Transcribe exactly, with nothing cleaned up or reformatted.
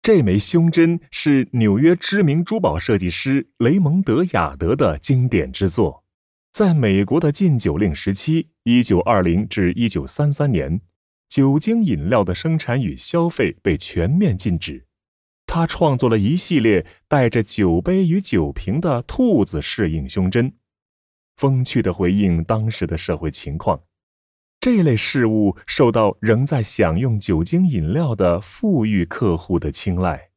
这枚胸针是纽约知名珠宝设计师雷蒙德·雅德的经典之作。在美国的禁酒令时期 一九二零至一九三三年，酒精饮料的生产与消费被全面禁止。他创作了一系列带着酒杯与酒瓶的兔子适应胸针，风趣地回应当时的社会情况。这类事物受到仍在享用酒精饮料的富裕客户的青睐。